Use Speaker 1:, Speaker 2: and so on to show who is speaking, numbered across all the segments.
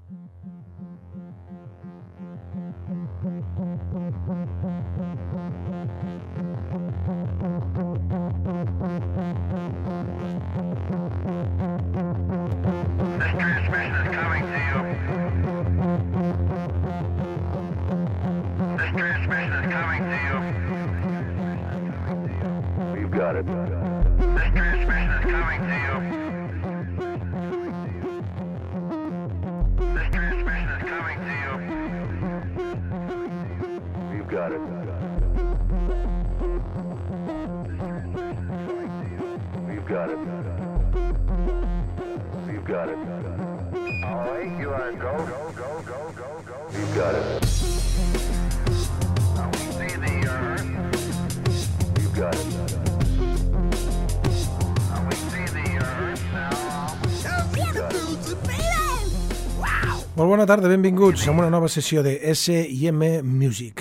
Speaker 1: Molt bona tarda, benvinguts a una nova sessió de S&M Music.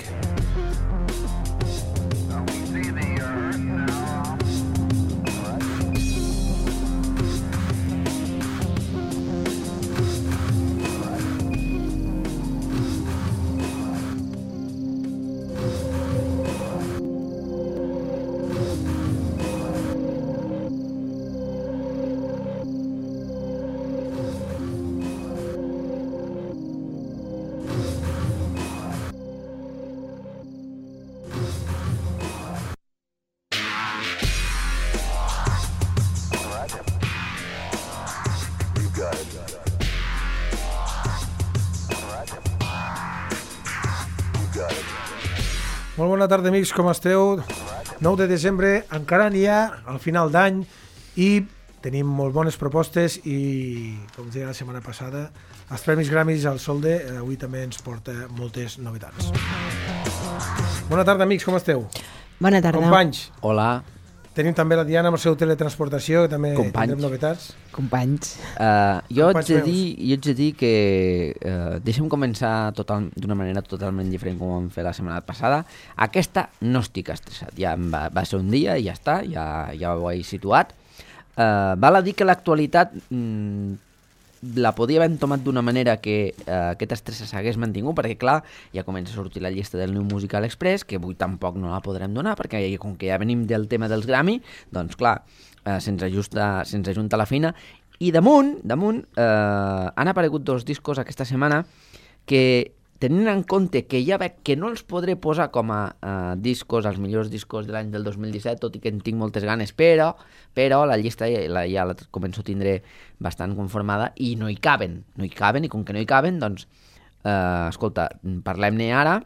Speaker 1: Molt bona tarda, amics, com esteu? 9 de desembre, encara n'hi ha al final d'any i tenim molt bones propostes i, com deia la setmana passada, els Premis Grammys al Solde avui també ens porta moltes novetats. Bona tarda, amics, com esteu?
Speaker 2: Bona tarda.
Speaker 1: Companys.
Speaker 3: Hola.
Speaker 1: Tenim també la Diana amb el seu teletransportació, que també tindrem novetats.
Speaker 2: Companys.
Speaker 3: Jo haig de dir que deixa'm començar d'una manera totalment diferent com vam fer la setmana passada. Aquesta no estic estressat, ja va ser un dia i ja està, ja ho he situat. Val a dir que l'actualitat la podia haver tomat d'una manera que aquest estrès s'hagués mantingut, perquè clar, ja comença a sortir la llista del New Musical Express, que avui tampoc no la podrem donar, perquè com que ja venim del tema dels Grammy, doncs clar, se'ns ajunta la feina. I damunt han aparegut 2 discos aquesta setmana que, tenint en compte que ja veig que no els podré posar com a discos, els millors discos de l'any del 2017, tot i que en tinc moltes ganes, però la llista ja la començo a tindre bastant conformada i no hi caben, i com que no hi caben, doncs, escolta, parlem-ne ara,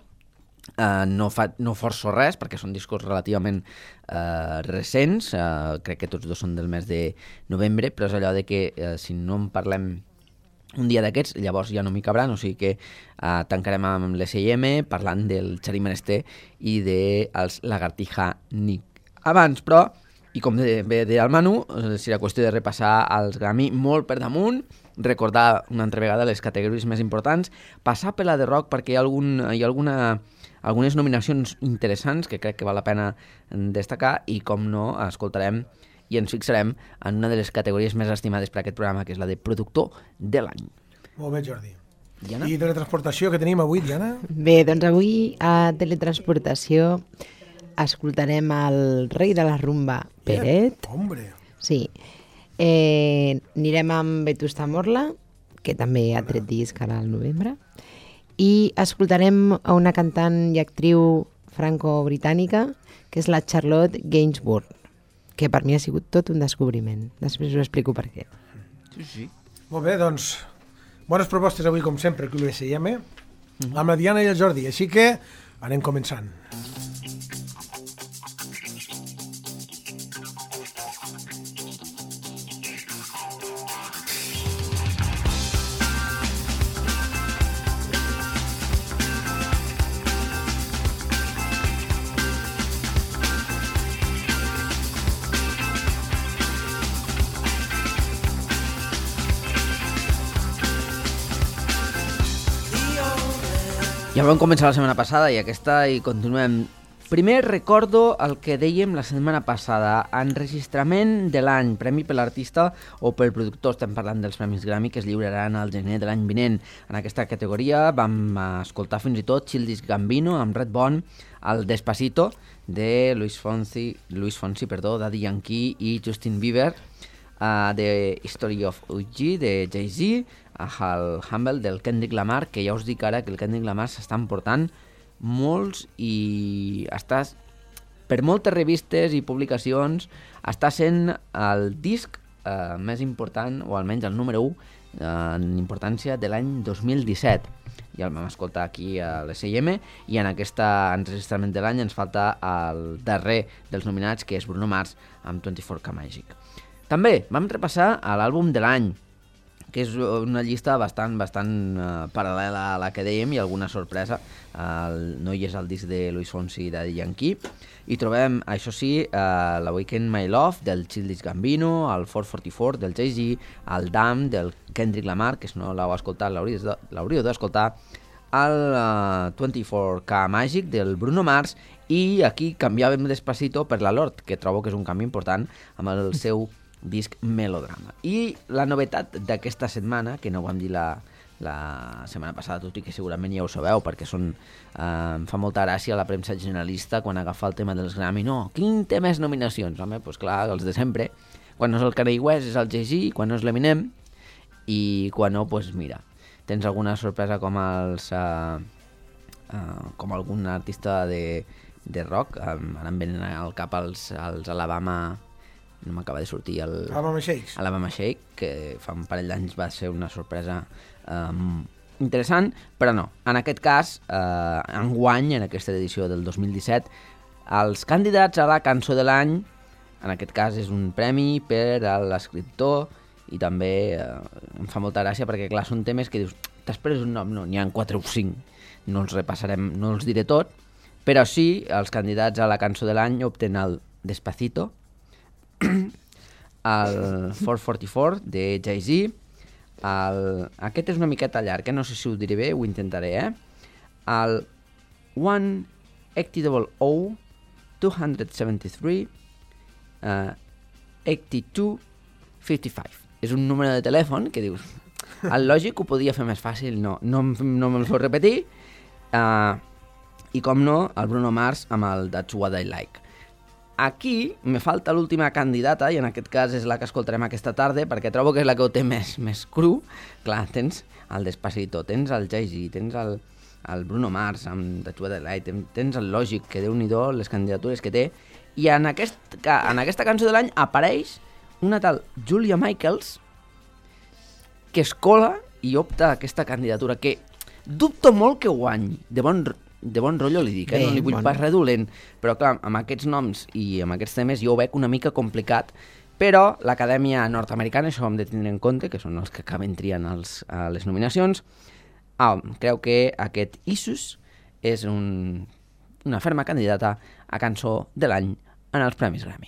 Speaker 3: no forço res, perquè són discos relativament recents, crec que tots dos són del mes de novembre, però és allò de que si no en parlem un dia d'aquests, llavors ja no m'hi cabran, o sigui que tancarem amb l'S&M parlant del Xarí Menester i dels Lagartija Nick. Abans, però, i com bé deia el Manu, serà qüestió de repassar els Grammy molt per damunt, recordar una altra vegada les categories més importants, passar per la de rock perquè hi ha algunes nominacions interessants que crec que val la pena destacar i, com no, escoltarem i ens fixarem en una de les categories més estimades per aquest programa, que és la de productor de l'any.
Speaker 1: Molt bé, Jordi.
Speaker 3: Diana?
Speaker 1: I teletransportació que tenim avui, Diana?
Speaker 2: Bé, doncs avui a teletransportació escoltarem el rei de la rumba, Peret.
Speaker 1: Hombre!
Speaker 2: Sí. Anirem amb Vetusta Morla, que també ha tret disc ara al novembre, i escoltarem a una cantant i actriu franco-britànica, que és la Charlotte Gainsbourg, que per mi ha sigut tot un descobriment. Després us explico per què.
Speaker 3: Sí.
Speaker 1: Molt bé, doncs, bones propostes avui, com sempre, aquí a l'S&M, amb la Diana i el Jordi, així que anem començant.
Speaker 3: Ja vam començar la setmana passada i aquesta hi continuem Primer recordo el que dèiem la setmana passada, enregistrament de l'any, premi per l'artista o pel productor, estem parlant dels Premis Grammy que es lliuraran al gener de l'any vinent. En aquesta categoria vam escoltar fins i tot Childish Gambino amb Redbone, el Despacito de Luis Fonsi, Daddy Yankee i Justin Bieber, The History of UG de Jay-Z, el Humble del Kendrick Lamar, que ja us dic ara que el Kendrick Lamar s'està emportant molts i estàs per moltes revistes i publicacions està sent el disc més important, o almenys el número 1 en importància de l'any 2017. Ja el vam escoltar aquí a l'SIM i en aquest enregistrament de l'any ens falta el darrer dels nominats, que és Bruno Mars amb 24K Magic. També vam repassar l'àlbum de l'any, que és una llista bastant paral·lela a la que dèiem i alguna sorpresa. No hi és el disc de Luis Fonsi i Daddy Yankee. I trobem, això sí, l'Awaken My Love del Childish Gambino, el 444 del Jay-Z, el Damn del Kendrick Lamar, que si no l'heu escoltat l'hauríeu d'escoltar, el 24K Magic del Bruno Mars, i aquí canviàvem Despacito per la Lorde, que trobo que és un canvi important amb el seu disc Melodrama. I la novetat d'aquesta setmana, que no ho vam dir la setmana passada, tot i que segurament ja ho sabeu, perquè em fa molta gràcia la premsa generalista quan agafa el tema dels Grammy. No, quin té més nominacions? Home, doncs clar, els de sempre. Quan no és el Kanye West és el Jay-Z, quan no és l'Eminem, i quan no, doncs mira, tens alguna sorpresa com algun artista de rock. Ara em venen al cap els Alabama, no m'acaba de sortir Alabama Shake, que fa un parell d'anys va ser una sorpresa interessant, però no. En aquest cas, enguany, en aquesta edició del 2017, els candidats a la cançó de l'any, en aquest cas és un premi per a l'escriptor, i també em fa molta gràcia perquè, clar, són temes que dius, t'esperes un nom? No, n'hi ha 4 o 5, no els repassarem, no els diré tot, però sí, els candidats a la cançó de l'any obtenen el Despacito, el 444 de Jay-Z, aquest és una miqueta llarg, no sé si ho diré bé, ho intentaré, el 180 273 82 55. És un número de telèfon que dius, el lògic ho podia fer més fàcil, no me'l feu repetir, i com no, el Bruno Mars amb el That's What I Like. Aquí me falta l'última candidata, i en aquest cas és la que escoltarem aquesta tarda, perquè trobo que és la que ho té més cru. Clar, tens el Despacito, tens el Jay-Z, tens el Bruno Mars amb That's What I Like, tens el Logic, que Déu-n'hi-do les candidatures que té, i en aquesta cançó de l'any apareix una tal Julia Michaels, que es cola i opta a aquesta candidatura, que dubto molt que guanyi, de bon rotllo li dic, no li vull pas res dolent, però clar, amb aquests noms i amb aquests temes jo ho veig una mica complicat, però l'Acadèmia Nord-Americana, això ho hem de tenir en compte, que són els que acaben triant les nominacions, creu que aquest Issues és una ferma candidata a cançó de l'any en els Premis Grammy.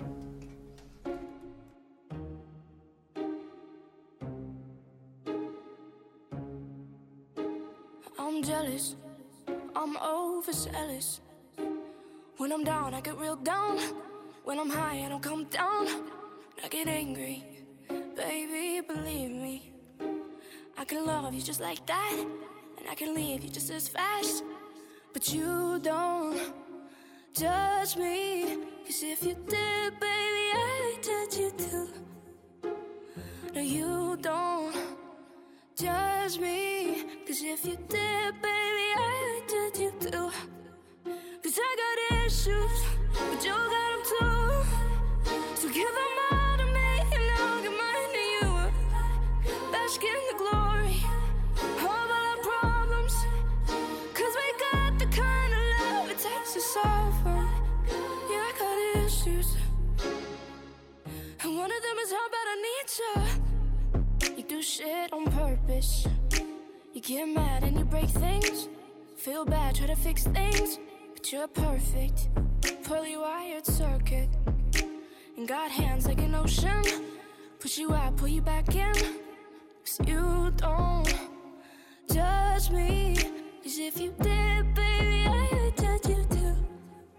Speaker 4: I'm jealous, I'm overzealous. When I'm down, I get real down. When I'm high, I don't come down. I get angry, baby, believe me. I can love you just like that, and I can leave you just as fast. But you don't judge me, 'cause if you did, baby, I'd judge you too. No, you don't judge me, 'cause if you did, baby, I'd judge you too. 'Cause I got issues, but you got them too. So give them all to me, and I'll give mine to you. Bask in the glory of all our problems, 'cause we got the kind of love it takes to solve them. Yeah, I got issues, and one of them is how bad I need you. You do shit on purpose. You get mad and you break things. Feel bad, try to fix things. But you're perfect, poorly wired circuit. And got hands like an ocean. Push you out, pull you back in. 'Cause you don't judge me. 'Cause if you did, baby, I'd judge you too.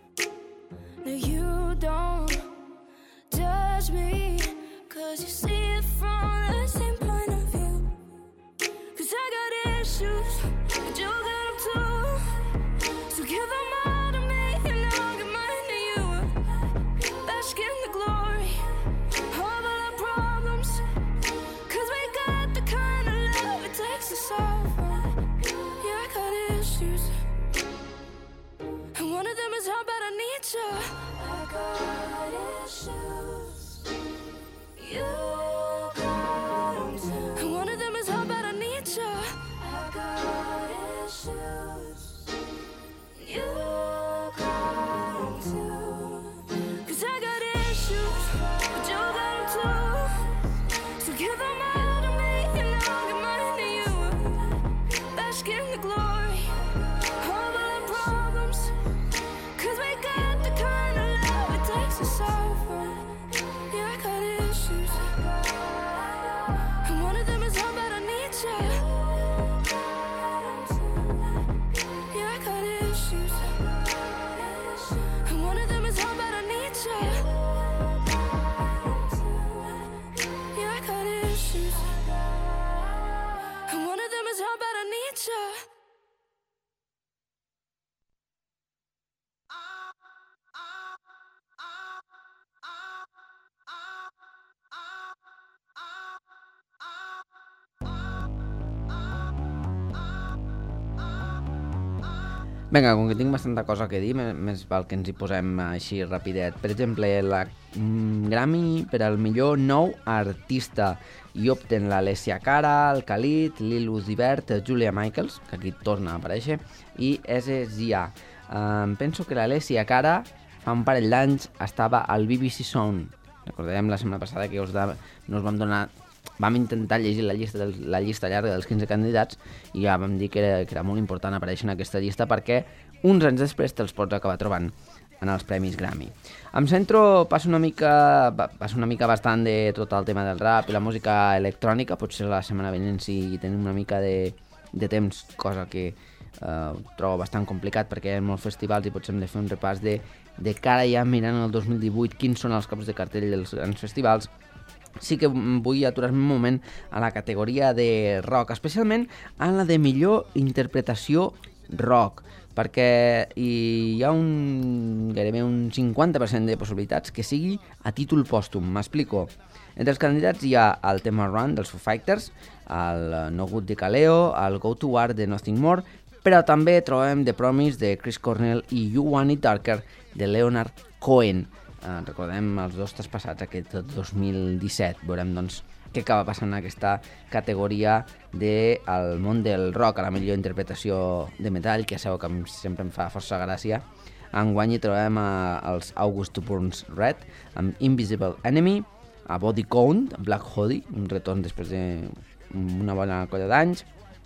Speaker 4: you don't judge me, 'cause you see it from the same point of view. 'Cause I got issues, and you got them too. So give them all to me, and I'll give mine to you. Bask in the glory of all our problems, 'cause we got the kind of love it takes to solve them. Yeah, I got issues, and one of them is how bad I need you. I got issues, you got them too. And one of them is how bad I need you. I got issues, you got them too. 'Cause I got issues, but you got them too. So give them all to me, and I'll give mine to you. Bask in the glory of all our problems, 'cause we got the kind of love it takes to solve them. Yeah, I got issues, and one of them is how bad I need you. Yeah, I got issues, and one of them is how bad I need you. Yeah, I got issues, and one of them is how bad I need you.
Speaker 3: Vinga, com que tinc bastanta cosa que dir, més val que ens hi posem així rapidet. Per exemple, la Grammy per al millor nou artista. I opten l'Alessia Cara, el Khalid, Lil Uzi Vert, Julia Michaels, que aquí torna a aparèixer, i SZA. Penso que l'Alessia Cara fa un parell d'anys estava al BBC Sound. Recordem la setmana passada que nos vam donar... Vam intentar llegir la llista llarga dels 15 candidats i ja vam dir que era molt important aparèixer en aquesta llista perquè uns anys després te'ls pots acabar trobant en els Premis Grammy. Em centro, passo una mica bastant de tot el tema del rap i la música electrònica, potser la setmana vinent si tenim una mica de temps, cosa que trobo bastant complicat perquè hi ha molts festivals i potser hem de fer un repàs de cara ja mirant el 2018 quins són els caps de cartell dels grans festivals. Sí que vull aturar-me un moment a la categoria de rock, especialment a la de millor interpretació rock, perquè hi ha gairebé un 50% de possibilitats que sigui a títol pòstum. M'explico. Entre els candidats hi ha el tema Run dels Foo Fighters, el No Good de Kaleo, el Go to War de Nothing More, però també trobem The Promise de Chris Cornell i You Want It Darker de Leonard Cohen. Recordem els dos traspassats aquest 2017. Veurem doncs què acaba passant en aquesta categoria del món del rock a la millor interpretació de metall, que ja sabeu que sempre em fa força gràcia. Enguany hi trobem els August Burns Red amb Invisible Enemy, a Body Count, Black Hoodie, un retorn després d'una bona colla d'anys,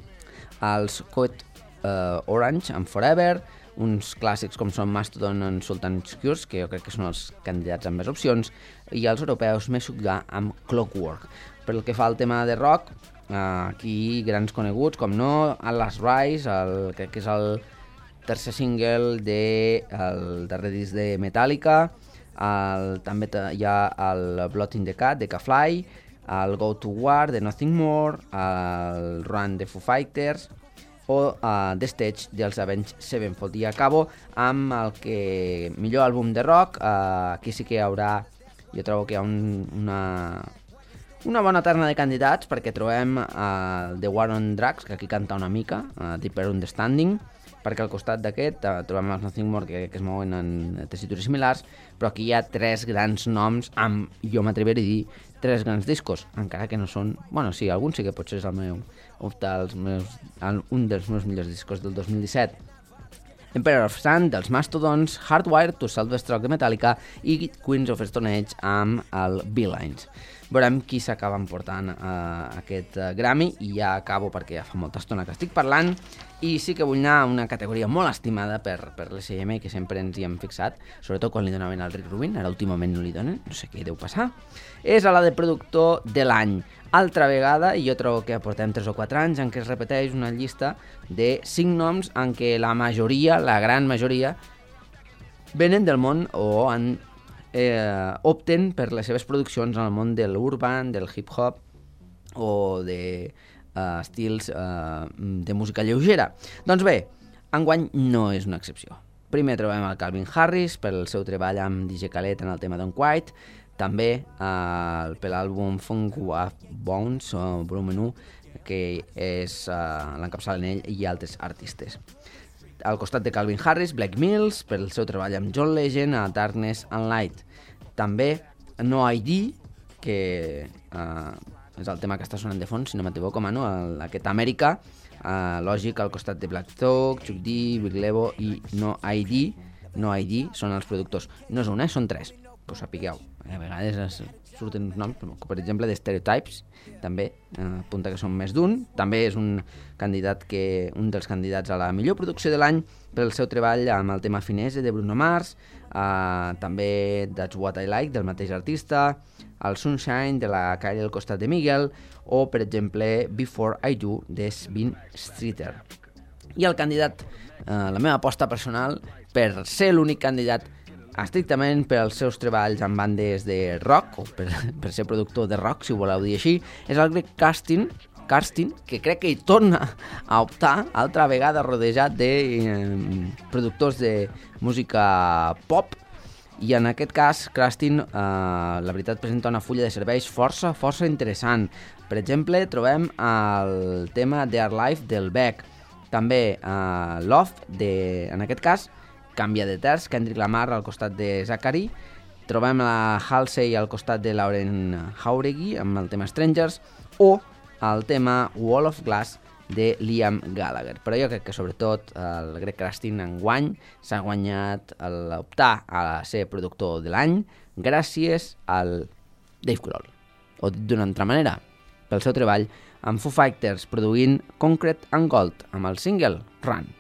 Speaker 3: els Code Orange amb Forever, uns clàssics com són Mastodon i Sultan's Curse, que jo crec que són els candidats amb més opcions, i els europeus Meshuggah amb Clockwork. Per el que fa al tema de rock, aquí grans coneguts, com no, Atlas Rise, crec que és el tercer single del darrer disc de Metallica, també hi ha el Blood in the Cat de K-Fly, el Go to War de Nothing More, el Run de Foo Fighters, o The Stage dels Avenged Sevenfold. I acabo amb el que millor àlbum de rock. Aquí sí que hi haurà, jo trobo que hi ha una bona terna de candidats, perquè trobem The War on Drugs, que aquí canta una mica, Deeper Understanding, perquè al costat d'aquest trobem els Nothing More, que es mouen en tessitures similars, però aquí hi ha tres grans noms amb, jo m'atreviré a dir, tres grans discos, encara que no són... Bueno, sí, algun sí que potser és el meu... un dels meus millors discos del 2017. Emperor of Sun dels Mastodons, Hardwired to Self-Destruct de Metallica i Queens of Stone Age amb el Beelines. Veurem qui s'acaba emportant aquest Grammy i ja acabo perquè ja fa molta estona que estic parlant i sí que vull anar a una categoria molt estimada per l'SM que sempre ens hi hem fixat, sobretot quan li donaven al Rick Rubin, ara últimament no li donen, no sé què deu passar. És a la de productor de l'any. Altra vegada, i jo trobo que portem 3 o 4 anys en què es repeteix una llista de 5 noms en què la majoria, la gran majoria, venen del món o opten per les seves produccions en el món de l'urban, del hip-hop o de estils de música lleugera. Doncs bé, enguany no és una excepció. Primer trobem el Calvin Harris pel seu treball amb DJ Khaled en el tema Don't Quiet, també per l'àlbum Funk Wave Bones o Volume 1, que l'encapçalen ell i altres artistes. Al costat de Calvin Harris, Black Mills, pel seu treball amb John Legend a Darkness and Light. També No ID, que és el tema que està sonant de fons, si no m'equivoco, Manu, aquest Amèrica, lògic, al costat de Black Thought, Chuck D, Big Levo i No ID. No ID són els productors. No és un, són 3, que ho sapigueu. A vegades surten uns noms, per exemple, de Stereotypes, també apunta que són més d'un. També és un dels candidats a la millor producció de l'any pel seu treball amb el tema Finesse de Bruno Mars, també That's What I Like del mateix artista, el Sunshine de la Kylie al costat de Miguel o, per exemple, Before I Do de Svin Streeter. I el candidat, la meva aposta personal, per ser l'únic candidat estrictament per als seus treballs en bandes de rock, o per ser productor de rock, si ho voleu dir així, és el Greg Kurstin, que crec que hi torna a optar altra vegada rodejat de productors de música pop, i en aquest cas Kurstin, la veritat, presenta una fulla de serveis força interessant. Per exemple, trobem el tema Their Life del Beck, també Love, en aquest cas, canvia de terç, Kendrick Lamar al costat de Zachary, trobem la Halsey al costat de Lauren Jauregui amb el tema Strangers, o el tema Wall of Glass de Liam Gallagher. Però jo crec que sobretot el Greg Kurstin enguany s'ha guanyat l'optar a ser productor de l'any gràcies al Dave Grohl, o d'una altra manera, pel seu treball amb Foo Fighters produint Concrete and Gold amb el single Run.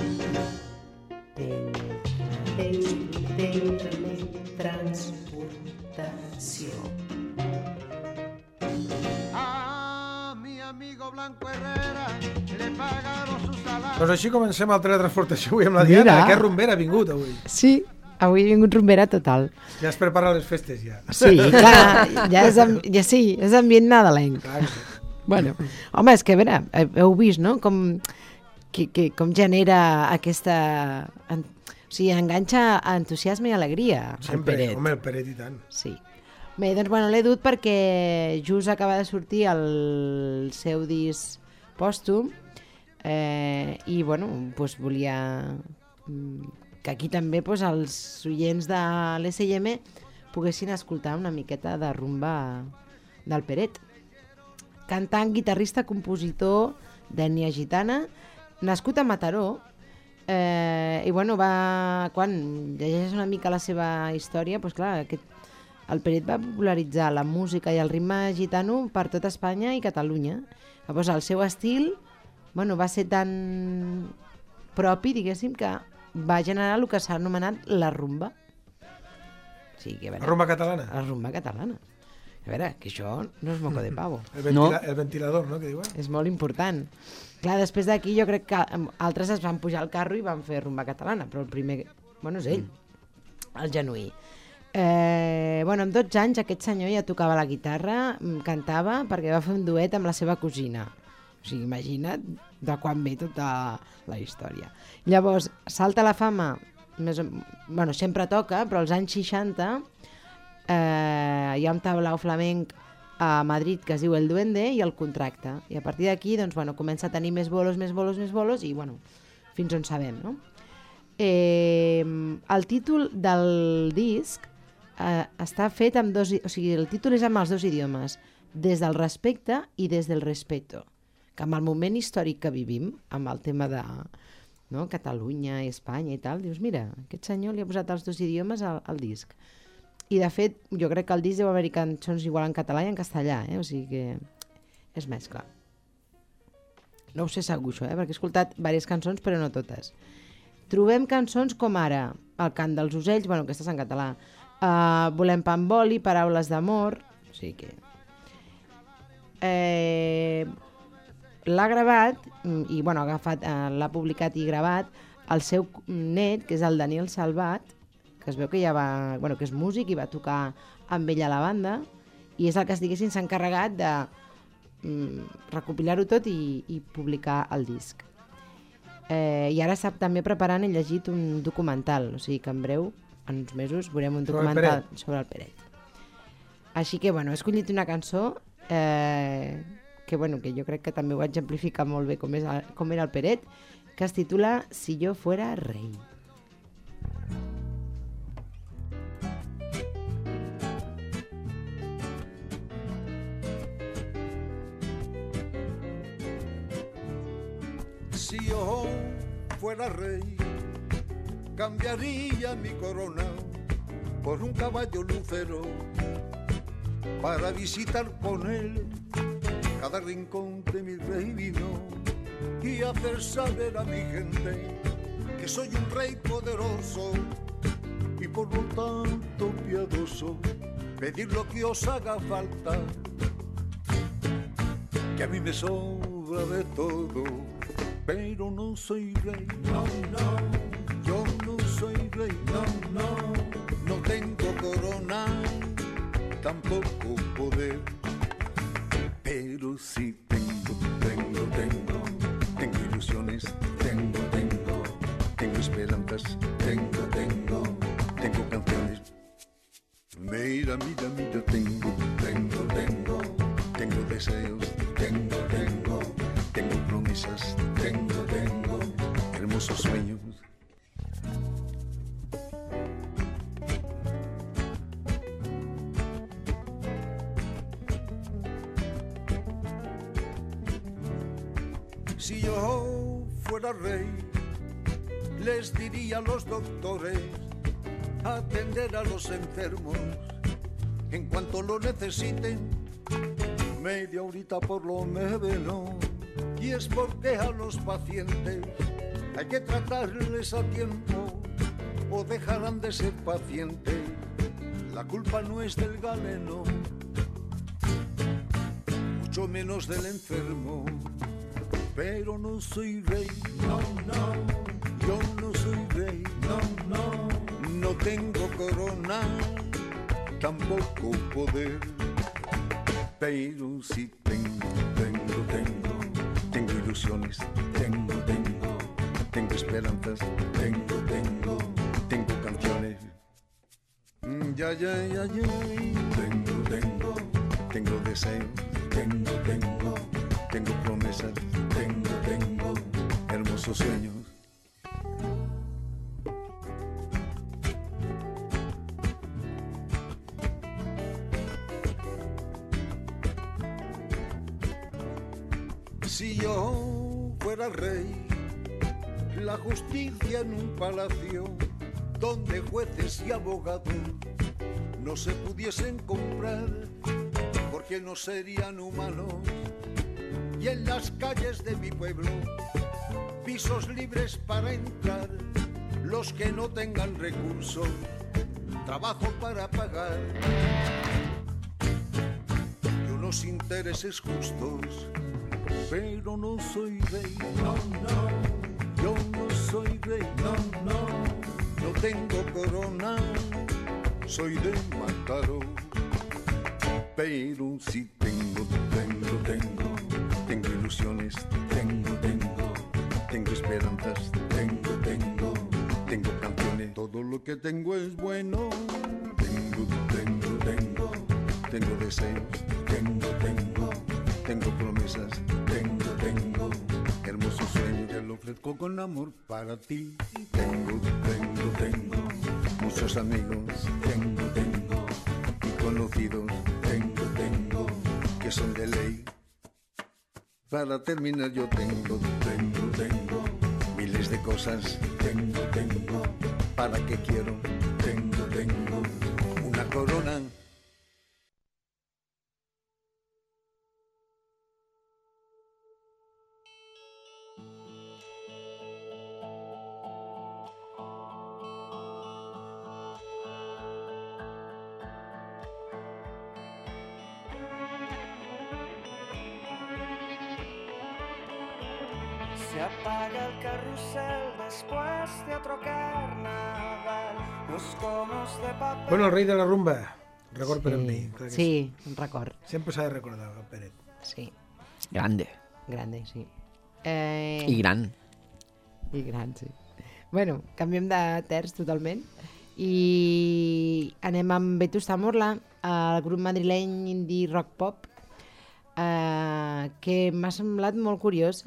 Speaker 2: Teletransportació.
Speaker 1: Doncs així comencem el teletransportació avui amb la Diana. Que rumbera ha vingut avui.
Speaker 2: Sí, avui he vingut rumbera total.
Speaker 1: Ja es prepara les festes, ja.
Speaker 2: Sí, clar, és ambient nadalenc. Bueno, home, és que a veure, heu vist, no?, com genera aquesta... O sigui, enganxa entusiasme i alegria.
Speaker 1: Sempre,
Speaker 2: el Peret.
Speaker 1: Home, el Peret i tant.
Speaker 2: Sí. Bé, doncs, bueno, l'he dut perquè just acaba de sortir el seu disc pòstum i, bueno, doncs volia que aquí també doncs, els oients de l'SM poguessin escoltar una miqueta de rumba del Peret. Cantant, guitarrista, compositor d'ètnia gitana, nascut a Mataró, i bueno, quan llegeixes una mica la seva història, doncs clar, el Peret va popularitzar la música i el ritme gitano per tot Espanya i Catalunya. Llavors el seu estil, bueno, va ser tan propi, diguéssim, que va generar el que s'ha anomenat la rumba. O sigui, que,
Speaker 1: la rumba catalana?
Speaker 2: La rumba catalana. A veure, que això no és moco de pavo.
Speaker 1: El ventilador, no?, que diuen.
Speaker 2: És molt important. Clar, després d'aquí jo crec que altres es van pujar al carro i van fer rumba catalana, però el primer, bueno, és ell, el genuí. Bueno, amb 12 anys aquest senyor ja tocava la guitarra, cantava, perquè va fer un duet amb la seva cosina. O sigui, imagina't de quan ve tota la història. Llavors, salta a la fama, bueno, sempre toca, però als anys 60 hi ha un tablau flamenc a Madrid que es diu El Duende i el contracta. I a partir d'aquí, doncs, bueno, comença a tenir més bolos i, bueno, fins on sabem, no? El títol del disc està fet amb dos... O sigui, el títol és amb els dos idiomes, des del respecte i des del respeto, que amb el moment històric que vivim, amb el tema de Catalunya i Espanya i tal, dius, mira, aquest senyor li ha posat els dos idiomes al disc. I de fet, jo crec que el disc deu haver-hi cançons igual en català i en castellà, o sigui que és mescla. No ho sé segur això, perquè he escoltat diverses cançons però no totes. Trobem cançons com ara El cant dels ocells, bueno, aquesta és en català, Volem pa amb oli, Paraules d'amor, o sigui que... L'ha gravat, i bueno, l'ha publicat i gravat el seu net, que és el Daniel Salvat, que es veu que ja va, bueno, que és músic i va tocar amb ell a la banda, i és el que, diguéssim, s'ha encarregat de recopilar-ho tot i publicar el disc. I ara està també preparant i llegit un documental, o sigui que en breu, en uns mesos, veurem un documental sobre el Peret. Així que, bueno, he escollit una cançó que, bueno, que jo crec que també ho exemplifica molt bé com era el Peret, que es titula Si yo fuera rey.
Speaker 5: Si yo fuera rey, cambiaría mi corona por un caballo lucero para visitar con él cada rincón de mi reino y hacer saber a mi gente que soy un rey poderoso y por lo tanto piadoso, pedir lo que os haga falta, que a mí me sobra de todo. Pero no soy rey, no, yo no soy rey, no tengo corona, tampoco poder, pero sí tengo ilusiones, tengo esperanzas, tengo canciones, mira, tengo deseos, tengo promesas, tengo hermosos sueños. Si yo fuera rey, les diría a los doctores atender a los enfermos en cuanto lo necesiten, media horita por lo menos. Y es porque a los pacientes Hay que tratarles a tiempo o dejarán de ser pacientes. La culpa no es del galeno, mucho menos del enfermo. Pero no soy rey, no, no. Yo no soy rey, no, no. No tengo corona, tampoco poder. Pero sí tengo ilusiones, tengo esperanzas, tengo canciones. Ya, tengo deseos, tengo promesas, tengo hermosos sueños. Si yo fuera rey, la justicia en un palacio donde jueces y abogados no se pudiesen comprar porque no serían humanos, y en las calles de mi pueblo pisos libres para entrar los que no tengan recursos, trabajo para pagar y unos intereses justos. Pero no soy rey, no, no. Yo no soy rey, no tengo corona, soy de Mataró. Pero sí tengo ilusiones, tengo esperanzas, tengo canciones. Todo lo que tengo es bueno, tengo deseos, tengo promesas, tengo hermosos sueños que lo ofrezco con amor para ti. Tengo muchos amigos, tengo y conocidos, tengo que son de ley. Para terminar yo tengo miles de cosas, tengo para qué quiero, tengo una corona.
Speaker 6: Se apaga el carrusel después de otro carnaval. Los conos de papel.
Speaker 1: Bueno, el rei de la rumba. Record per amb mi. Clar que
Speaker 2: Sí, un record.
Speaker 1: Sempre s'ha de recordar el Peret.
Speaker 2: Sí,
Speaker 3: Grande.
Speaker 2: grande, sí.
Speaker 3: I gran.
Speaker 2: I gran, sí. Bueno, canviem de terç totalment i anem amb Vetusta Morla, el grup madrileny indie rock pop, que m'ha semblat molt curiós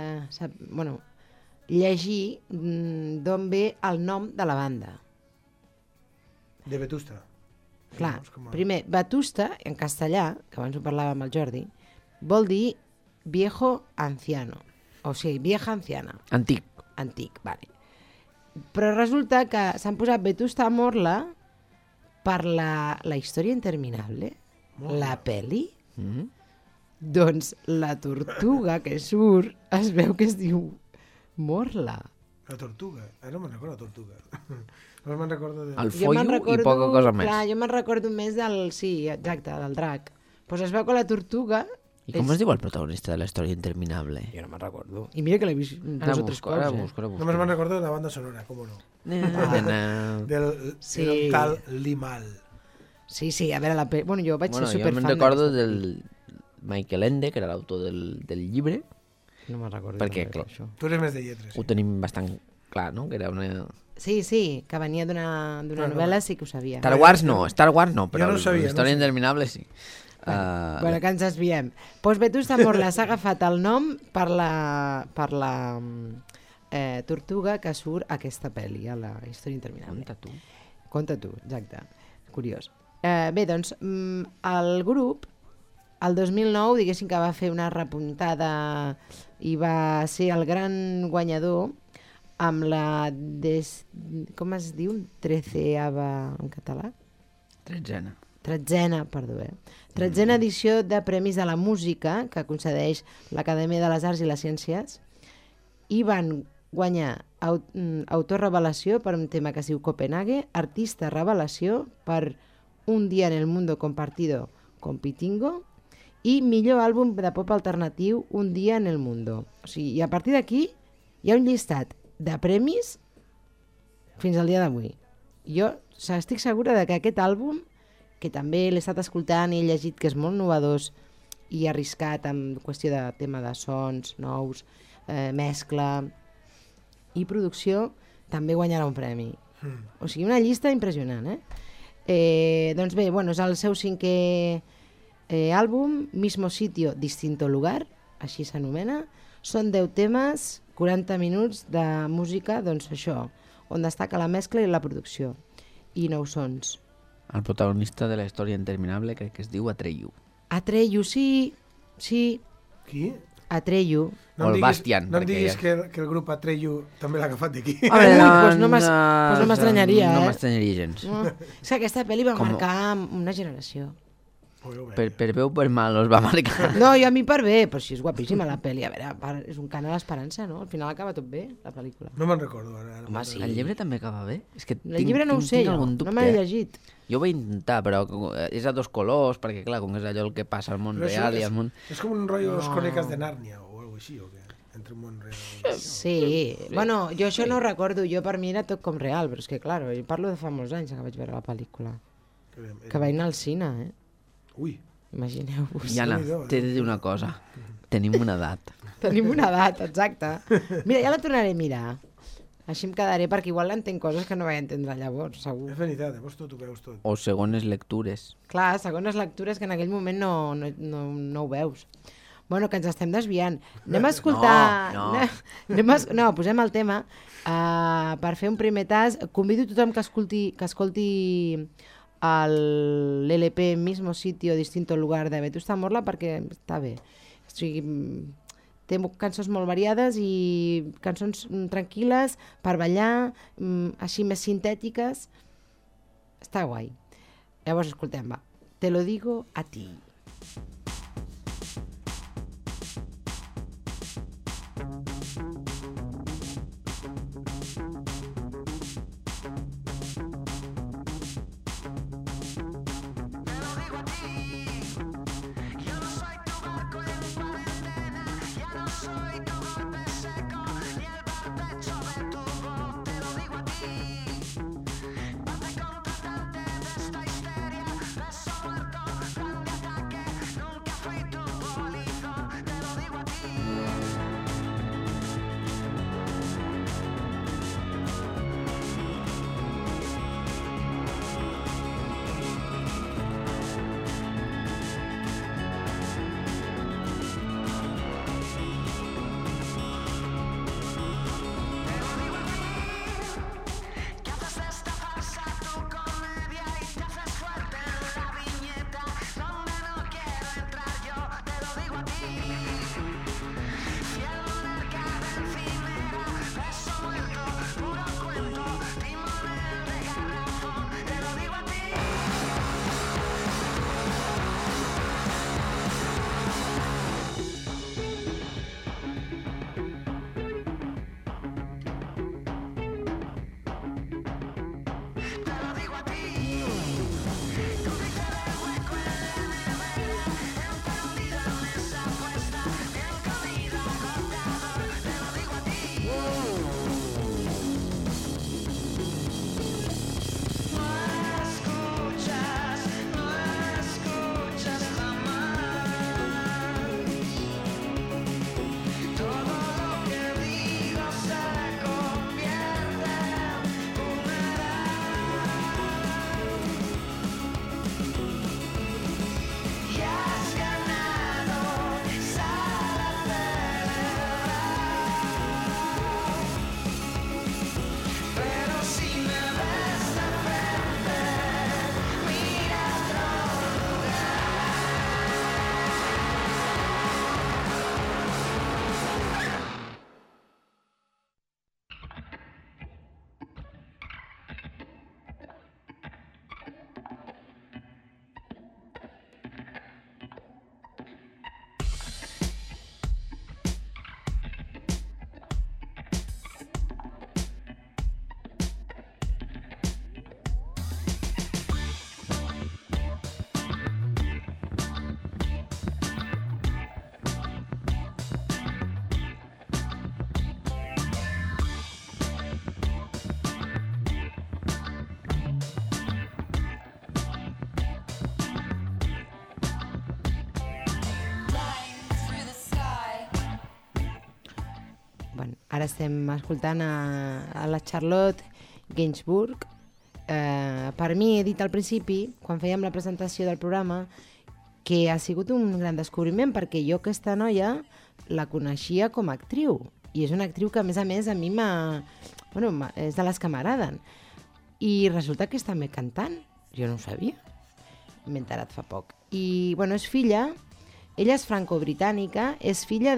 Speaker 2: llegir d'on ve el nom de la banda.
Speaker 1: De Vetusta.
Speaker 2: Clar,
Speaker 1: Llavors, com a-
Speaker 2: primer, Vetusta, en castellà, que abans ho parlàvem amb el Jordi, vol dir viejo anciano, o sigui, vieja anciana.
Speaker 3: Antic.
Speaker 2: Antic, vale. Però resulta que s'han posat Vetusta Morla per la història interminable, la peli.
Speaker 3: Mm-hmm.
Speaker 2: Doncs la tortuga que surt es veu que es diu Morla.
Speaker 1: La tortuga. No me'n recordo la tortuga. No me'n recordo de...
Speaker 3: El
Speaker 2: Jo me'n
Speaker 3: follo i poca cosa més.
Speaker 2: Clar, jo me'n recordo més del... Sí, exacte, del drac. Pues es veu que la tortuga...
Speaker 3: I com es diu el protagonista de la història interminable?
Speaker 2: Jo no me'n recordo. I mira que l'he vist dos o tres cops.
Speaker 1: Només me'n recordo de la banda sonora, com no.
Speaker 2: Sí.
Speaker 1: Del tal Limal.
Speaker 2: Sí, sí, a veure la pel·li... Bueno, jo vaig ser
Speaker 3: Jo
Speaker 2: superfan
Speaker 3: me'n recordo
Speaker 2: d'aquesta
Speaker 3: del Michael Ende, que era l'autor del llibre,
Speaker 2: pel·li. No me'n recordo.
Speaker 3: perquè,
Speaker 2: també,
Speaker 3: clar,
Speaker 2: això.
Speaker 1: Tu eres més de lletres.
Speaker 3: ho tenim bastant clar, no? Que era una...
Speaker 2: Sí, sí, que venia d'una novel·la, sí que ho sabia.
Speaker 3: Star Wars no, però
Speaker 1: Jo no ho sabia,
Speaker 3: la història
Speaker 1: no ho sabia.
Speaker 3: interminable sí.
Speaker 2: Bueno, que ens desviem. Doncs Vetusta Morla s'ha agafat el nom per la tortuga que surt a aquesta pel·li, a la història interminable.
Speaker 3: Conta tu.
Speaker 2: Conta tu, exacte. Curiós. Bé, doncs, el grup, el 2009, diguéssim que va fer una repuntada i va ser el gran guanyador amb la... com es diu? 13ª en català? Tretzena, perdó, Tretzena edició de Premis de la Música que concedeix l'Acadèmia de les Arts i les Ciències, i van guanya autor revelació per un tema que es diu Copenhague, artista revelació per Un día en el mundo compartido con Pitingo i millor àlbum de pop alternatiu Un día en el mundo. O sigui, i a partir d'aquí hi ha un llistat de premis fins al dia d'avui. Jo estic segura de que aquest àlbum, que també l'he estat escoltant i he llegit que és molt innovador i arriscat en qüestió de tema de sons nous, mescla i producció, també guanyarà un premi. O sigui, una llista impressionant, doncs bé, bueno, és el seu 5è àlbum, Mismo sitio, distinto lugar, així s'anomena. Són 10 temes, 40 minuts de música, doncs això, on destaca la mescla i la producció. I nous sons.
Speaker 3: El protagonista de la història interminable crec que es diu Atreyu.
Speaker 2: Atreyu, sí.
Speaker 1: Qui?
Speaker 2: Atreyu.
Speaker 3: O el Bastian.
Speaker 1: No em diguis que el grup Atreyu també l'ha agafat d'aquí.
Speaker 2: Doncs no m'estranyaria,
Speaker 3: No m'estranyaria gens.
Speaker 2: És que aquesta pel·li va marcar una generació.
Speaker 3: Per bé o per mal els va marcar.
Speaker 2: No, jo a mi per bé, però si és guapíssima la pel·li. A veure, és un cant a l'esperança, no? Al final acaba tot bé, la pel·lícula.
Speaker 1: No me'n recordo ara.
Speaker 2: Home, sí.
Speaker 3: El llibre també acaba bé? És que
Speaker 2: el llibre no ho sé jo, no m'he llegit.
Speaker 3: Jo ho vaig intentar, però és a 2 colors, perquè clar, com és allò el que passa al món real i al món...
Speaker 1: És com un rotllo de les cròniques de Nàrnia o alguna així, o què? Entre un món real.
Speaker 2: Sí, bueno, jo això no ho recordo, jo per mi era tot com real, però és que clar, jo parlo de fa molts anys que vaig veure la pel·lícula. Que vaig anar al cine,
Speaker 1: Ui.
Speaker 2: Imagineu-vos.
Speaker 3: Iana, t'he de dir una cosa. Tenim una edat.
Speaker 2: Tenim una edat, exacte. Mira, ja la tornaré a mirar. Així em quedaré, perquè igual entenc coses que no vaig entendre llavors, segur.
Speaker 1: És veritat, llavors tot ho veus tot.
Speaker 3: O segones lectures.
Speaker 2: Clar, segones lectures que en aquell moment no ho veus. Bueno, que ens estem desviant. Anem a escoltar... No, posem el tema. Per fer un primer tas, convido tothom que escolti l'LP Mismo sitio, distinto lugar de Vetusta Morla, perquè està bé. O sigui, té cançons molt variades i cançons tranquil·les per ballar, així més sintètiques. Està guai. Llavors escoltem, va. Te lo digo a ti. Ara estem escoltant a la Charlotte Gainsbourg. Per mi, he dit al principi, quan fèiem la presentació del programa, que ha sigut un gran descobriment, perquè jo aquesta noia la coneixia com a actriu, i és una actriu que a mi és de les que m'agraden, i resulta que és també cantant. Jo no ho sabia, m'he enterat fa poc. I és filla, ella és franco-britànica, és filla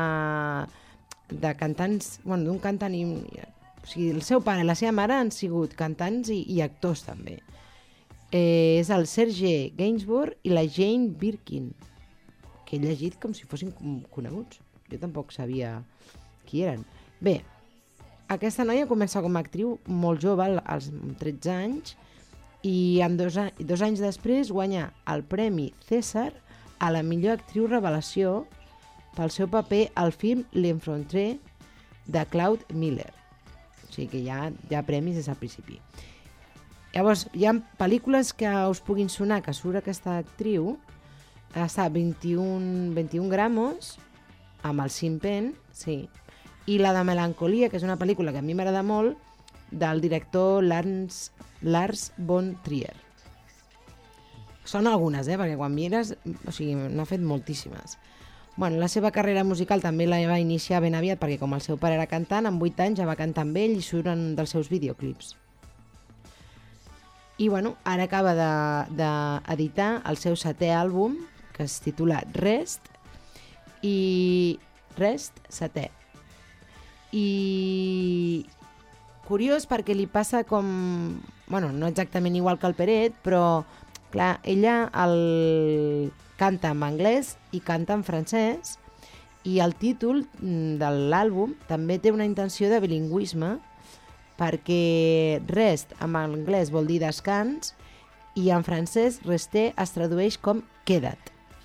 Speaker 2: de cantants, d'un cantant, o sigui, el seu pare i la seva mare han sigut cantants i actors també. És el Serge Gainsbourg i la Jane Birkin, que he llegit com si fossin coneguts. Jo tampoc sabia qui eren. Bé, aquesta noia comença com a actriu molt jove, als 13 anys, i en 2 anys després guanya el Premi César a la millor actriu revelació pel seu paper al film L'Enfronté de Claude Miller. O sigui que hi ha premis des del principi. Llavors, hi ha pel·lícules que us puguin sonar que surt aquesta actriu. Està 21 gramos, amb el Sean Penn, sí. I la de Melancolia, que és una pel·lícula que a mi m'agrada molt, del director Lars von Trier. Són algunes, perquè quan mires, o sigui, n'ha fet moltíssimes. La seva carrera musical també la va iniciar ben aviat, perquè com el seu pare era cantant, amb 8 anys ja va cantar amb ell i surt en dels seus videoclips. I ara acaba d'editar el seu 7è àlbum, que es titula Rest, i Rest 7è. I curiós perquè li passa com... no exactament igual que el Peret, però clar, ella canta en anglès i canta en francès, i el títol de l'àlbum també té una intenció de bilingüisme, perquè rest en anglès vol dir descans i en francès resté es tradueix com queda't.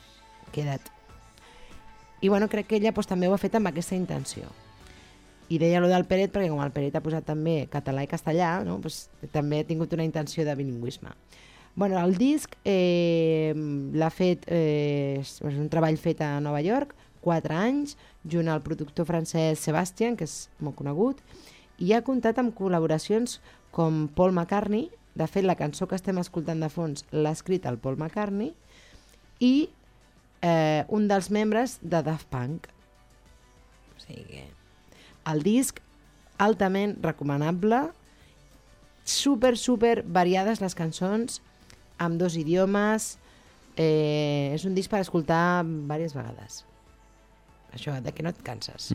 Speaker 2: I crec que ella també ho ha fet amb aquesta intenció. I deia allò del Peret perquè com el Peret ha posat també català i castellà, també ha tingut una intenció de bilingüisme. El disc l'ha fet, és un treball fet a Nova York, 4 anys, junt al productor francès Sébastien, que és molt conegut, i ha comptat amb col·laboracions com Paul McCartney. De fet, la cançó que estem escoltant de fons l'ha escrit el Paul McCartney, i un dels membres de Daft Punk. O sigui que el disc altament recomanable, super variades les cançons, amb 2 idiomes, és un disc per escoltar diverses vegades. Això, de que no et canses.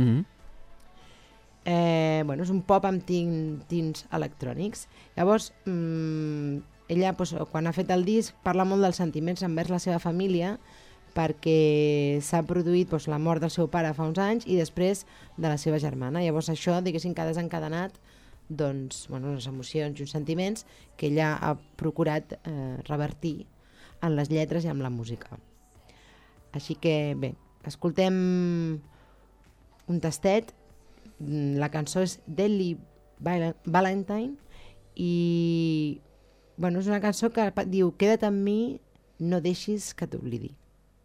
Speaker 2: És un pop amb tints electrònics. Llavors, ella, quan ha fet el disc, parla molt dels sentiments envers la seva família, perquè s'ha produït la mort del seu pare fa uns anys i després de la seva germana. Llavors això, diguéssim, que ha desencadenat les emocions i uns sentiments que ella ha procurat revertir en les lletres i en la música. Així que, bé, escoltem un tastet. La cançó és Deadly Valentine i és una cançó que diu queda't amb mi, no deixis que t'oblidi.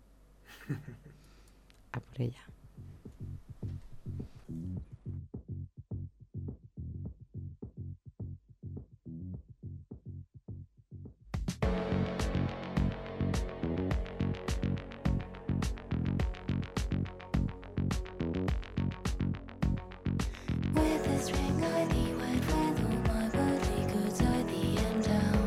Speaker 2: A por ella.
Speaker 4: With this ring I thee wed, with all my worldly goods I thee endow.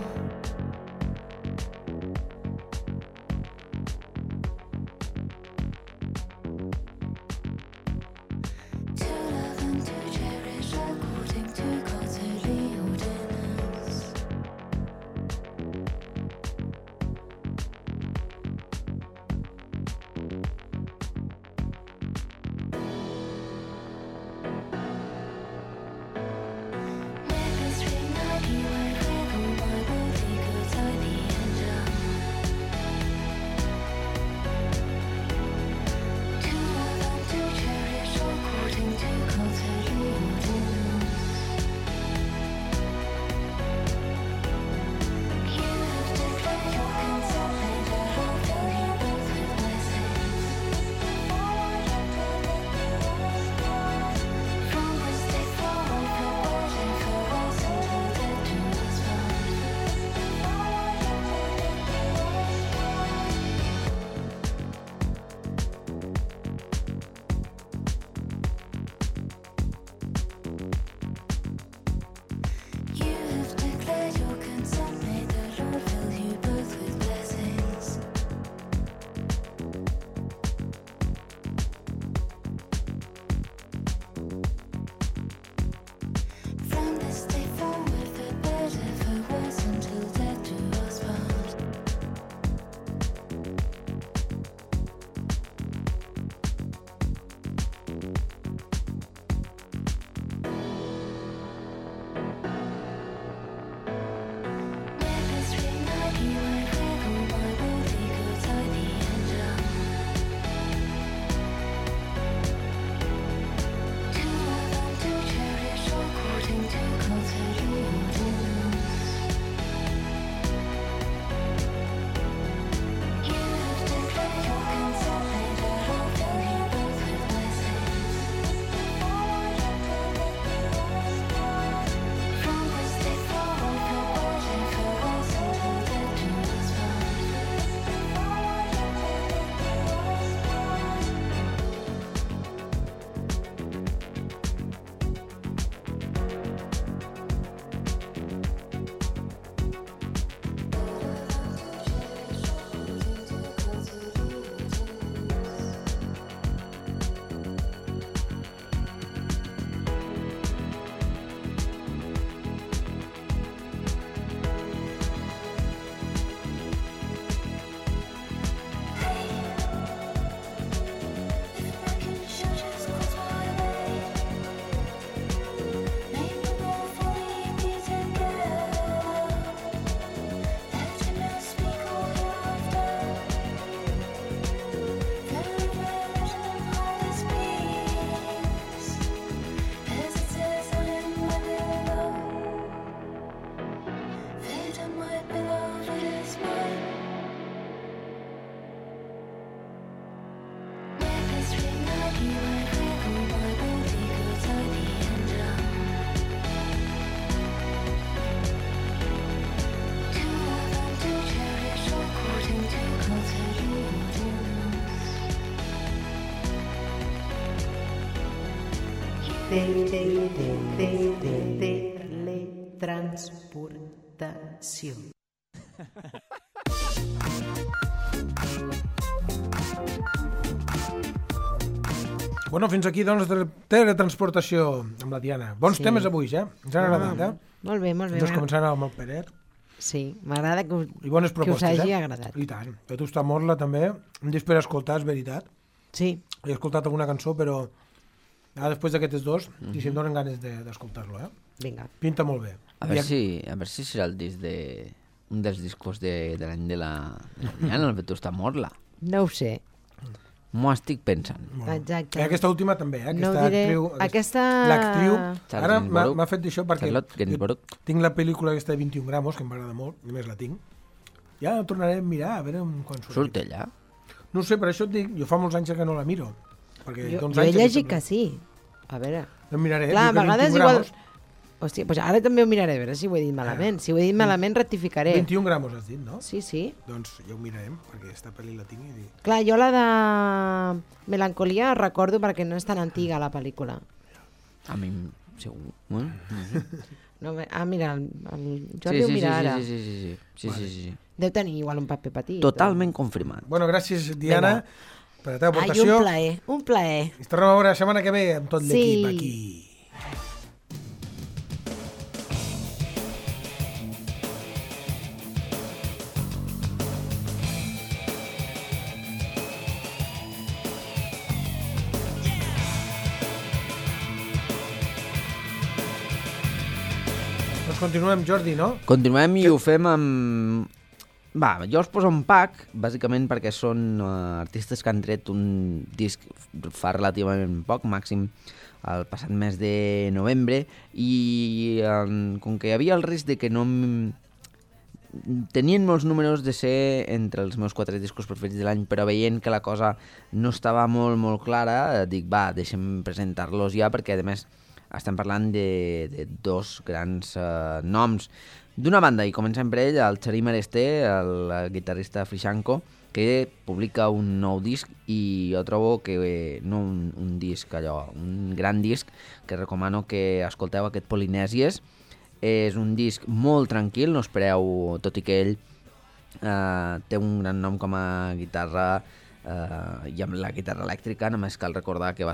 Speaker 2: Teletransportació.
Speaker 1: Bueno, fins aquí, doncs, teletransportació amb la Diana. Bons temes avui, ja. Ens han agradat,
Speaker 2: Molt bé, molt bé.
Speaker 1: Ens començant amb el Peret.
Speaker 2: Sí, m'agrada que
Speaker 1: I bones propostes,
Speaker 2: us hagi agradat.
Speaker 1: I tant. De tu està Morla, també. Hem dit per escoltar, és veritat.
Speaker 2: Sí.
Speaker 1: He escoltat alguna cançó, però després d'aquests dos, i si em donen ganes d'escoltar-lo,
Speaker 2: Vinga.
Speaker 1: Pinta molt bé.
Speaker 3: A veure si serà el disc un dels discos de l'any de la Diana, el Vetusta Morla.
Speaker 2: No ho sé.
Speaker 3: M'ho estic pensant.
Speaker 2: Exacte.
Speaker 1: I aquesta última també,
Speaker 2: No ho diré.
Speaker 1: L'actriu, ara
Speaker 3: Gainsborough.
Speaker 1: m'ha fet això perquè
Speaker 3: Charlotte Gainsborough.
Speaker 1: tinc la pel·lícula aquesta de 21 gramos, que m'agrada molt, només la tinc. Ja la tornaré a mirar, a veure quan surt.
Speaker 3: Surt ella?
Speaker 1: No ho sé, per això et dic, jo fa molts anys que no la miro. Perquè
Speaker 2: Jo
Speaker 1: doncs
Speaker 2: he
Speaker 1: anys
Speaker 2: llegit
Speaker 1: aquesta-
Speaker 2: que sí. A veure...
Speaker 1: No em miraré.
Speaker 2: Clar, a
Speaker 1: diu que
Speaker 2: vegades
Speaker 1: 21
Speaker 2: igual...
Speaker 1: gramos.
Speaker 2: Hòstia, doncs ara també ho miraré, a veure si ho he dit malament. Si ho he dit malament, rectificaré.
Speaker 1: 21 gramos has dit, no?
Speaker 2: Sí, sí.
Speaker 1: Doncs ja ho mirarem, perquè aquesta pel·li la tinc i dic...
Speaker 2: Clar, jo la de Melancolia recordo perquè no és tan antiga la pel·lícula.
Speaker 3: A mi, segur.
Speaker 2: No, mira, el Jordi ho mira ara.
Speaker 3: Sí.
Speaker 2: Deu tenir igual un paper petit.
Speaker 3: Totalment confirmat.
Speaker 1: Bueno, gràcies, Diana, per la teva
Speaker 2: Ai,
Speaker 1: aportació.
Speaker 2: un plaer.
Speaker 1: I ens tornem a veure la setmana que ve amb tot l'equip aquí. Doncs continuem, Jordi, no?
Speaker 3: Continuem i ho fem amb... Va, jo els poso un pack, bàsicament perquè són artistes que han tret un disc fa relativament poc, màxim el passat mes de novembre, i com que hi havia el risc de que no... Tenien molts números de ser entre els meus 4 discos preferits de l'any, però veient que la cosa no estava molt clara, dic, va, deixem presentar-los ja, perquè a més estem parlant de dos grans noms. D'una banda, i comencem per ell, el Xarí Maresté, el guitarrista Frishanko, que publica un nou disc, i jo trobo que no un disc allò, un gran disc, que recomano que escolteu, aquest Polinèsies. És un disc molt tranquil, no espereu, tot i que ell té un gran nom com a guitarra, i amb la guitarra elèctrica, només cal recordar que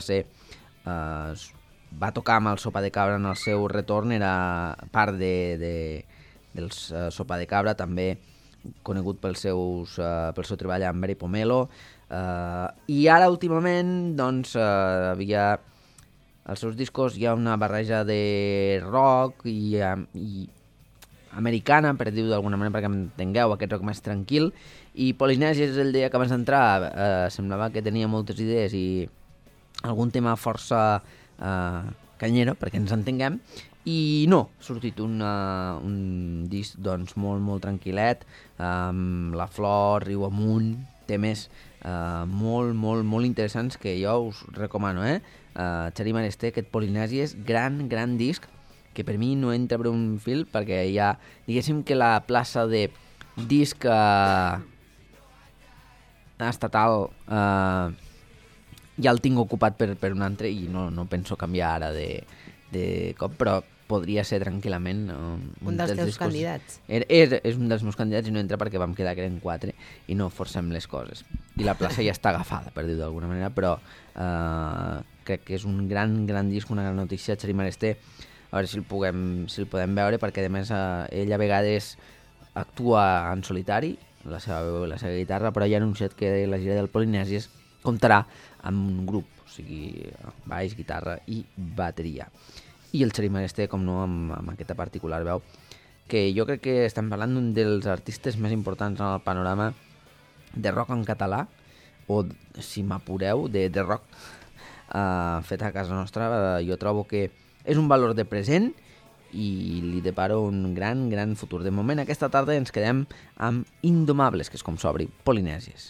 Speaker 3: va tocar amb el Sopa de Cabra en el seu retorn, era part del Sopa de Cabra, també conegut pel seu treball amb Mary Pomelo, i ara últimament doncs havia... Als seus discos hi ha una barreja de rock i americana, per dir-ho d'alguna manera, perquè entengueu, aquest rock més tranquil, i Polinèsies, el dia que abans d'entrar, semblava que tenia moltes idees i algun tema força canyero, perquè ens entenguem, i no, ha sortit un disc doncs, molt tranquil·let, amb La Flor, Riu Amunt, temes molt interessants que jo us recomano, Xarí Maresté, aquest Polinèsies, gran disc, que per mi no entra per un fil, perquè ja, diguéssim que la plaça de disc estatal ja el tinc ocupat per un altre i no penso canviar ara de cop, però podria ser tranquil·lament
Speaker 2: un dels teus candidats.
Speaker 3: És un dels meus candidats i no entra perquè vam quedar que eren 4 i no forcem les coses. I la plaça ja està agafada, per dir-ho d'alguna manera, però crec que és un gran disc, una gran notícia. Xarí Maresté, a veure si el podem veure, perquè a més ell a vegades actua en solitari, la seva veu i la seva guitarra, però ja ha anunciat que la gira del Polinèsies comptarà amb un grup, o sigui, baix, guitarra i bateria. I el Xarí Maresté, com no, amb aquesta particular veu, que jo crec que estem parlant d'un dels artistes més importants en el panorama de rock en català, o, si m'apureu, de rock fet a casa nostra. Jo trobo que és un valor de present i li deparo un gran futur. De moment, aquesta tarda ens quedem amb Indomables, que és com s'obri Polinèsies.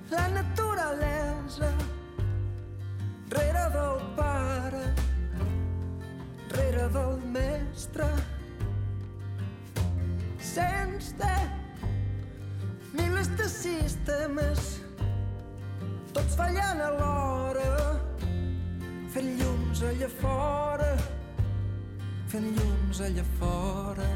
Speaker 6: la naturalesa rere del pare, rere del mestre, sense milers de sistemes, tots fallant alhora, fent llums allà fora, fent llums allà fora.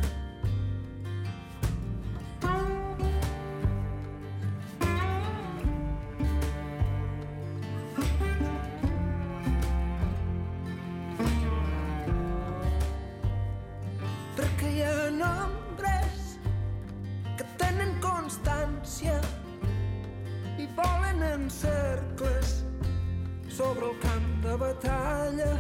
Speaker 6: Perquè hi ha nombres que tenen constància i volen en cercles sobre el camp de batalla.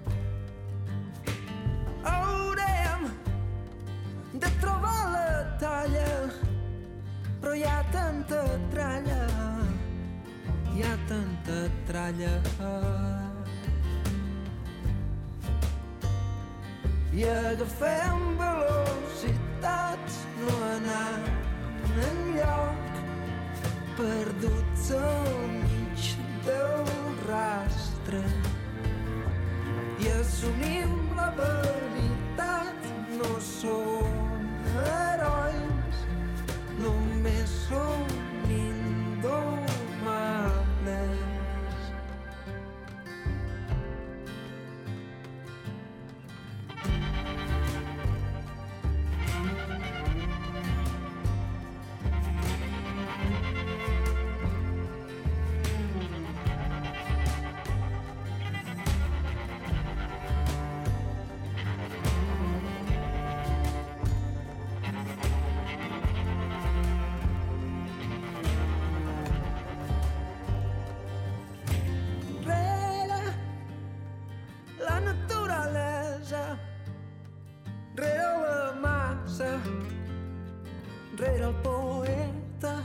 Speaker 6: Haurem de trobar la talla, però hi ha tanta tralla, hi ha tanta tralla. I agafem velocitats, no anant enlloc, perduts al mig del rastre. I assumim la veritat, no som herois, només som indomables. Rere el poeta,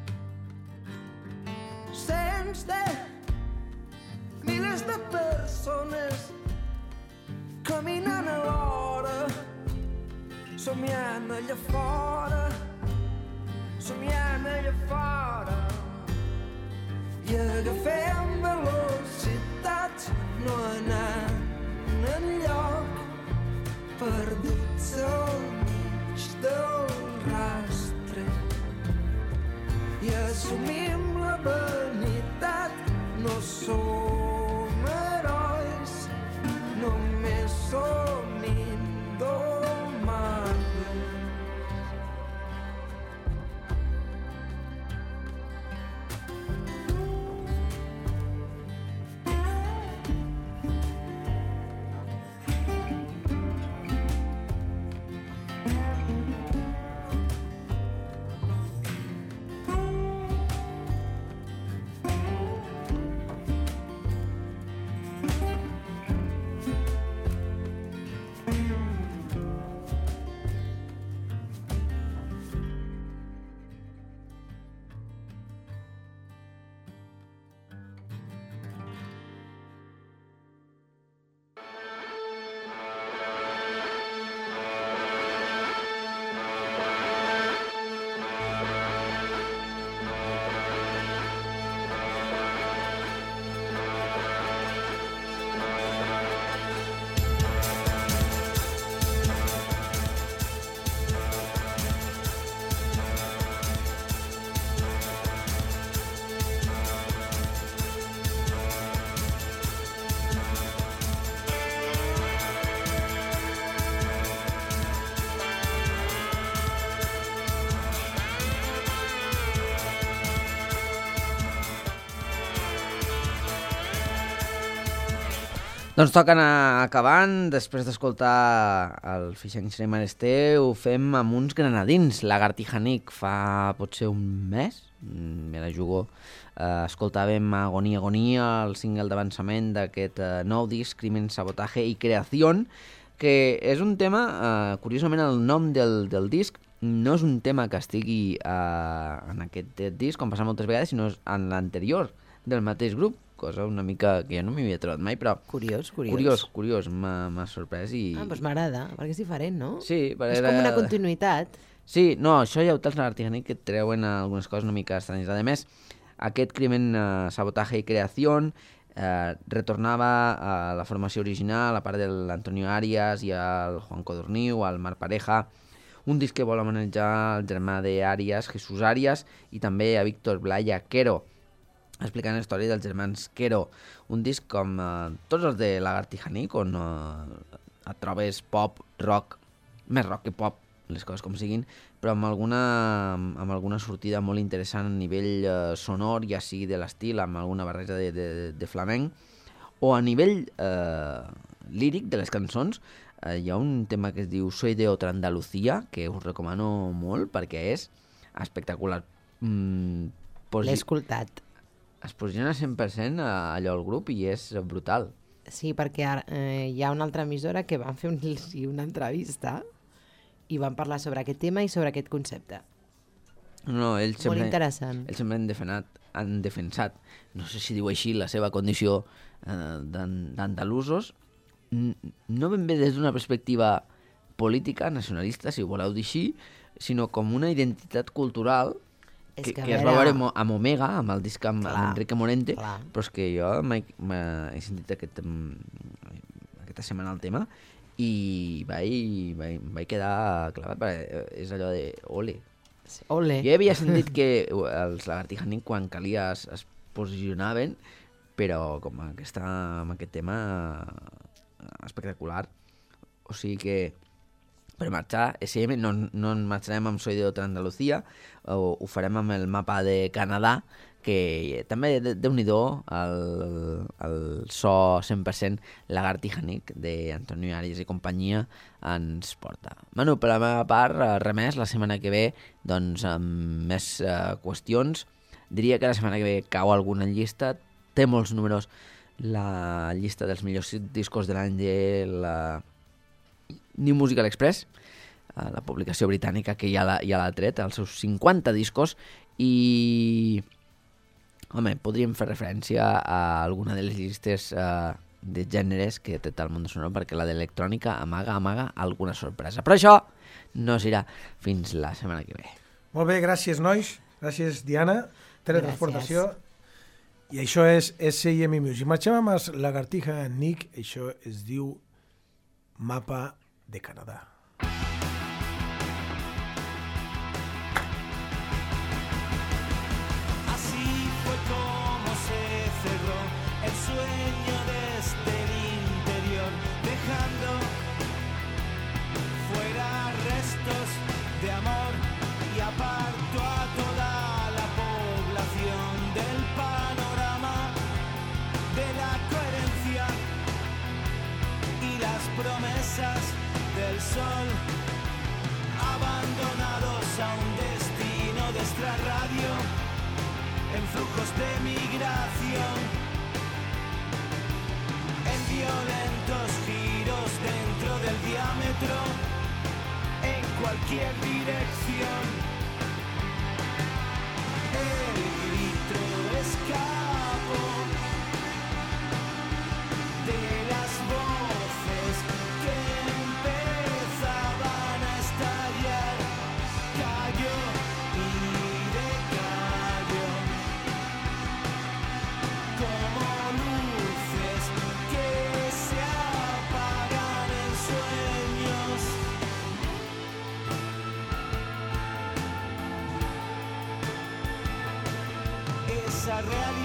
Speaker 6: sense milers de persones caminant alhora, somiant allà fora, somiant allà fora. I agafem velocitat, no anant enlloc, perduts al mig del rastre. I assumim la vanitat, no som herois, només som indomables.
Speaker 3: Doncs toca anar acabant. Després d'escoltar el Fixen Cremar-Este, ho fem amb uns granadins. Lagartija Nick fa potser un mes, me la jugo, escoltàvem Agonia Agonia, el single d'avançament d'aquest nou disc, Crimen, Sabotaje i Creación, que és un tema, curiosament el nom del disc no és un tema que estigui en aquest disc, com passa moltes vegades, sinó en l'anterior del mateix grup, cosa una mica que jo no m'hi havia trobat mai, però...
Speaker 2: Curiós.
Speaker 3: M'ha sorprès i...
Speaker 2: Doncs m'agrada, perquè és diferent, no?
Speaker 3: Sí,
Speaker 2: és com una continuïtat.
Speaker 3: Sí, no, això ja ho té els Lagartija Nick, que treuen algunes coses una mica estranyes. A més, Aquest Crimen, Sabotaje y Creación retornava a la formació original, a part de l'Antonio Arias i el Juan Codorniu, el Marc Pareja, un disc que vol homenatjar el germà d'Arias, Jesús Arias, i també a Víctor Blaya Quero, explicant la història dels germans Quero. Un disc com tots els de Lagartija Nick, on et trobes pop, rock, més rock que pop, les coses com siguin, però amb alguna sortida molt interessant a nivell sonor, ja sigui de l'estil, amb alguna barreja de flamenc, o a nivell líric de les cançons. Hi ha un tema que es diu Soy de otra Andalucía, que us recomano molt perquè és espectacular.
Speaker 2: L'he escoltat.
Speaker 3: Es posiciona 100% allò al grup i és brutal.
Speaker 2: Sí, perquè hi ha una altra emissora que van fer una entrevista i van parlar sobre aquest tema i sobre aquest concepte.
Speaker 3: No, ells sempre,
Speaker 2: molt interessant.
Speaker 3: Ells sempre han defensat, no sé si diu així, la seva condició d'andalusos, no ben bé des d'una perspectiva política, nacionalista, si ho voleu dir així, sinó com una identitat cultural que es va veure amb Omega, amb el disc amb Enrique Morente, però és que jo he sentit aquesta setmana el tema i vaig quedar clavat, perquè és allò de ole.
Speaker 2: Ole.
Speaker 3: Jo havia sentit que els Lagartija Nick quan calia es posicionaven, però com amb aquest tema espectacular. O sigui que per marxar, SM, no en marxarem amb Soy de otra Andalucía, ho farem amb el mapa de Canadà, que també, déu-n'hi-do, el so 100% Lagartija Nick d'Antonio Arias i companyia ens porta. Bueno, per la meva part, res més, la setmana que ve, doncs, amb més qüestions. Diria que la setmana que ve cau alguna llista, té molts números la llista dels millors discos de l'any de la New Musical Express, la publicació britànica que ja l'ha tret, els seus 50 discos, i home, podríem fer referència a alguna de les llistes de gèneres que té el món sonor, perquè la d'electrònica amaga alguna sorpresa. Però això no serà fins la setmana que ve.
Speaker 1: Molt bé, gràcies, nois. Gràcies, Diana. Teletransportació. I això és S&M Music. Marxem amb els Lagartija Nick. Això es diu Mapa de Canadà.
Speaker 6: Así fue como se cerró el sueño desde el interior, dejando fuera restos de amor y aparto a toda la población del panorama de la coherencia y las promesas del sol, abandonados a un destino de extrarradio en flujos de migración, en violentos giros dentro del diámetro, en cualquier dirección. El grito escapó de las voces que empezaban a estallar, cayó y decayó como luces que se apagan en sueños. Esa realidad